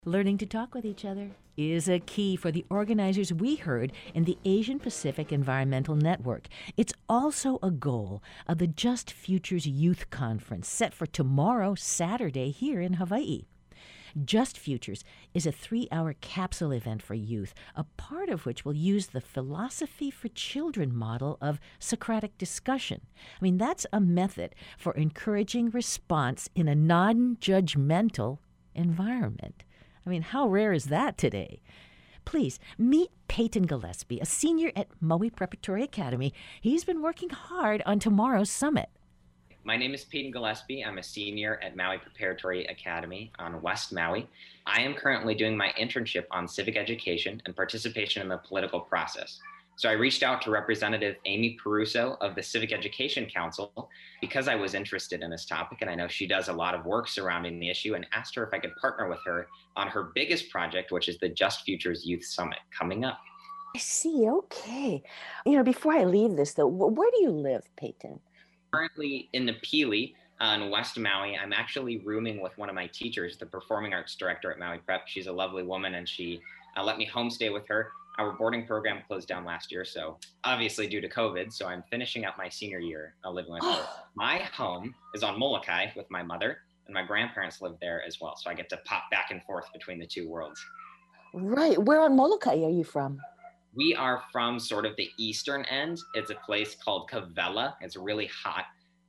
Learning to talk with each other is a key for the organizers we heard in the Asian Pacific Environmental Network. It's also a goal of the Just Futures Youth Conference set for tomorrow, Saturday, here in Hawaii. Just Futures is a 3-hour capsule event for youth, a part of which will use the Philosophy for Children model of Socratic discussion. That's a method for encouraging response in a non-judgmental environment. How rare is that today? Please meet Peyton Gillespie, a senior at Maui Preparatory Academy. He's been working hard on tomorrow's summit. My name is Peyton Gillespie. I'm a senior at Maui Preparatory Academy on West Maui. I am currently doing my internship on civic education and participation in the political process. So I reached out to Representative Amy Peruso of the Civic Education Council because I was interested in this topic, and I know she does a lot of work surrounding the issue, and asked her if I could partner with her on her biggest project, which is the Just Futures Youth Summit coming up. I see. Okay. Before I leave this, though, where do you live, Peyton? Currently in the Pili on West Maui. I'm actually rooming with one of my teachers, the performing arts director at Maui Prep. She's a lovely woman, and she let me homestay with her. Our boarding program closed down last year, so obviously due to COVID, so I'm finishing up my senior year living with her. My home is on Molokai with my mother, and my grandparents live there as well, so I get to pop back and forth between the two worlds. Right. Where on Molokai are you from? We are from sort of the eastern end. It's a place called Kawela. It's really hot.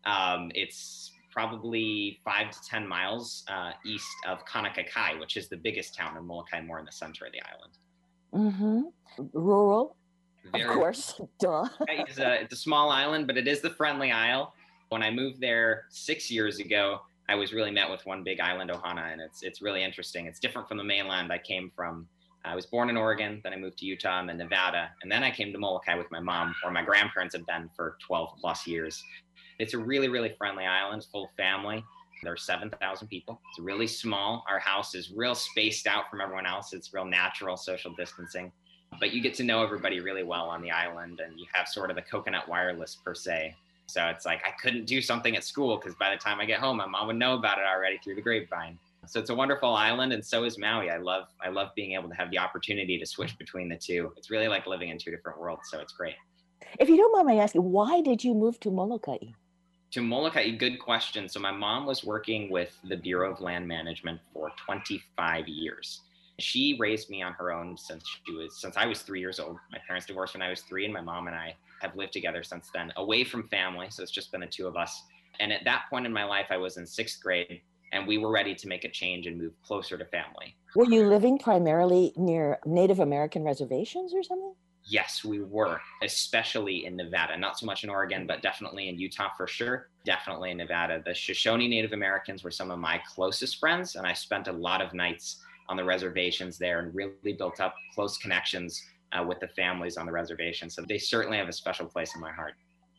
It's probably 5 to 10 miles east of Kanakakai, which is the biggest town in Molokai, more in the center of the island. Mm-hmm. Rural, of course. Duh. It's a small island, but it is the friendly isle. When I moved there 6 years ago, I was really met with one big island ohana, and it's really interesting. It's different from the mainland I came from. I was born in Oregon, then I moved to Utah and then Nevada, and then I came to Molokai with my mom, where my grandparents have been for 12 plus years. It's a really, really friendly island, full of family. There are 7,000 people. It's really small. Our house is real spaced out from everyone else. It's real natural social distancing. But you get to know everybody really well on the island, and you have sort of the coconut wireless per se. So it's like I couldn't do something at school because by the time I get home, my mom would know about it already through the grapevine. So it's a wonderful island, and so is Maui. I love being able to have the opportunity to switch between the two. It's really like living in two different worlds, so it's great. If you don't mind my asking, why did you move to Molokai? To Molokai, good question. So my mom was working with the Bureau of Land Management for 25 years. She raised me on her own since I was 3 years old. My parents divorced when I was 3, and my mom and I have lived together since then, away from family. So it's just been the two of us. And at that point in my life, I was in 6th grade, and we were ready to make a change and move closer to family. Were you living primarily near Native American reservations or something? Yes, we were, especially in Nevada. Not so much in Oregon, but definitely in Utah for sure. Definitely in Nevada. The Shoshone Native Americans were some of my closest friends, and I spent a lot of nights on the reservations there and really built up close connections with the families on the reservation. So they certainly have a special place in my heart.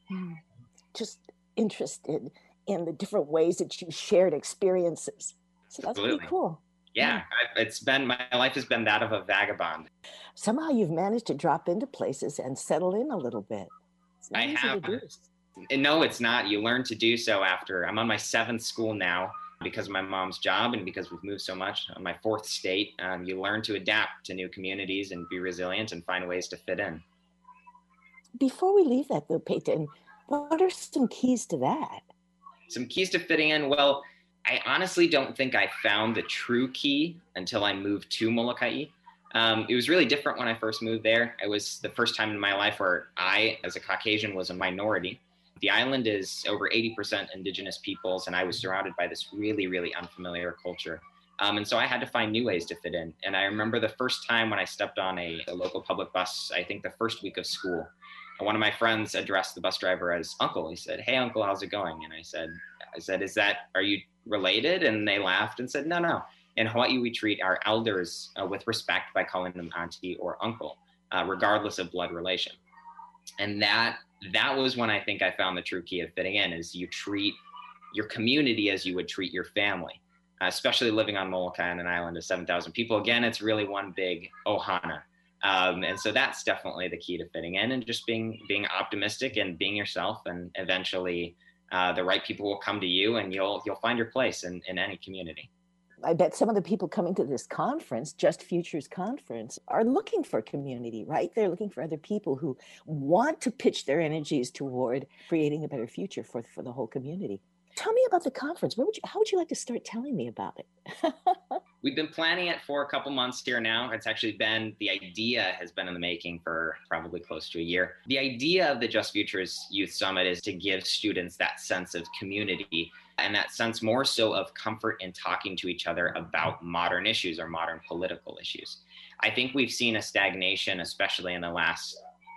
Just interested in the different ways that you shared experiences. So that's Absolutely. Pretty cool. Yeah, my life has been that of a vagabond. Somehow you've managed to drop into places and settle in a little bit. It's not easy to do. No, it's not. You learn to do so after. I'm on my 7th school now because of my mom's job and because we've moved so much. On my 4th state, you learn to adapt to new communities and be resilient and find ways to fit in. Before we leave that though, Peyton, what are some keys to that? Some keys to fitting in? Well, I honestly don't think I found the true key until I moved to Molokai. It was really different when I first moved there. It was the first time in my life where I, as a Caucasian, was a minority. The island is over 80% indigenous peoples, and I was surrounded by this really, really unfamiliar culture. And so I had to find new ways to fit in. And I remember the first time when I stepped on a local public bus, I think the first week of school, one of my friends addressed the bus driver as uncle. He said, "Hey, uncle, how's it going?" And I said, are you related? And they laughed and said, no. In Hawaii, we treat our elders with respect by calling them auntie or uncle, regardless of blood relation. And that was when I think I found the true key of fitting in, is you treat your community as you would treat your family, especially living on Molokai on an island of 7,000 people. Again, it's really one big ohana. And so that's definitely the key to fitting in, and just being optimistic and being yourself, and eventually the right people will come to you, and you'll find your place in any community. I bet some of the people coming to this conference, Just Futures Conference, are looking for community, right? They're looking for other people who want to pitch their energies toward creating a better future for the whole community. Tell me about the conference. How would you like to start telling me about it? We've been planning it for a couple months here now. It's actually the idea has been in the making for probably close to a year. The idea of the Just Futures Youth Summit is to give students that sense of community and that sense more so of comfort in talking to each other about modern issues or modern political issues. I think we've seen a stagnation, especially in the last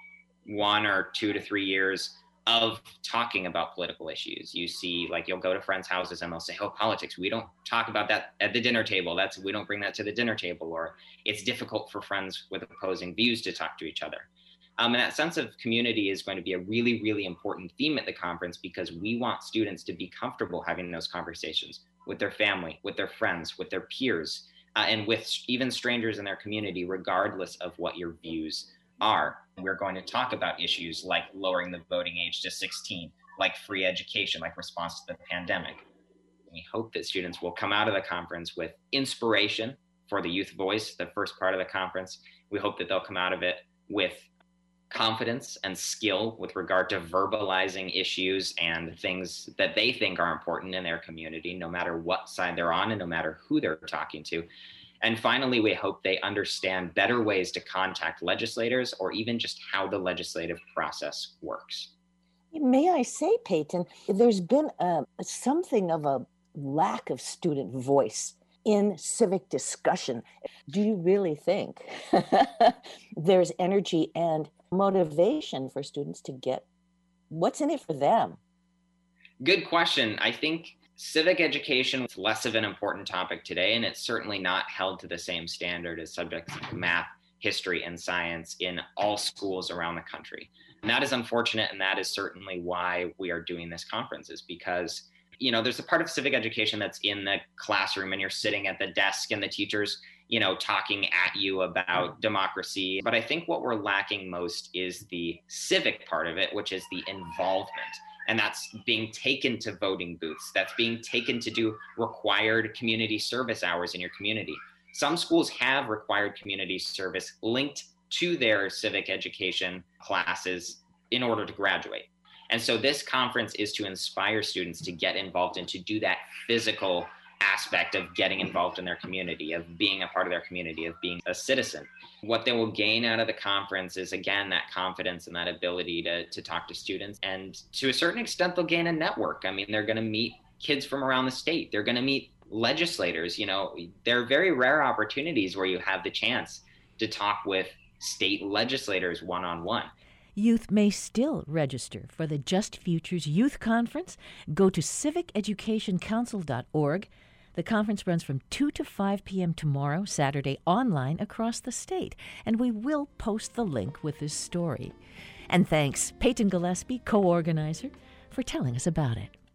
1 or 2 to 3 years, of talking about political issues. You see, like, you'll go to friends' houses and they'll say, oh, politics, we don't talk about that at the dinner table. We don't bring that to the dinner table, or it's difficult for friends with opposing views to talk to each other. And that sense of community is going to be a really, really important theme at the conference, because we want students to be comfortable having those conversations with their family, with their friends, with their peers, and with even strangers in their community, regardless of what your views are. We're going to talk about issues like lowering the voting age to 16, like free education, like response to the pandemic. We hope that students will come out of the conference with inspiration for the youth voice, the first part of the conference. We hope that they'll come out of it with confidence and skill with regard to verbalizing issues and things that they think are important in their community, no matter what side they're on and no matter who they're talking to. And finally, we hope they understand better ways to contact legislators, or even just how the legislative process works. May I say, Peyton, there's been something of a lack of student voice in civic discussion. Do you really think there's energy and motivation for students to get what's in it for them? Good question. I think civic education is less of an important topic today, and it's certainly not held to the same standard as subjects like math, history, and science in all schools around the country. And that is unfortunate, and that is certainly why we are doing this conference, is because, there's a part of civic education that's in the classroom, and you're sitting at the desk and the teacher's, talking at you about democracy. But I think what we're lacking most is the civic part of it, which is the involvement. And that's being taken to voting booths. That's being taken to do required community service hours in your community. Some schools have required community service linked to their civic education classes in order to graduate. And so this conference is to inspire students to get involved and to do that physical aspect of getting involved in their community, of being a part of their community, of being a citizen. What they will gain out of the conference is, again, that confidence and that ability to talk to students. And to a certain extent, they'll gain a network. I mean, they're going to meet kids from around the state. They're going to meet legislators. There are very rare opportunities where you have the chance to talk with state legislators one-on-one. Youth may still register for the Just Futures Youth Conference. Go to civiceducationcouncil.org. The conference runs from 2 to 5 p.m. tomorrow, Saturday, online across the state, and we will post the link with this story. And thanks, Peyton Gillespie, co-organizer, for telling us about it.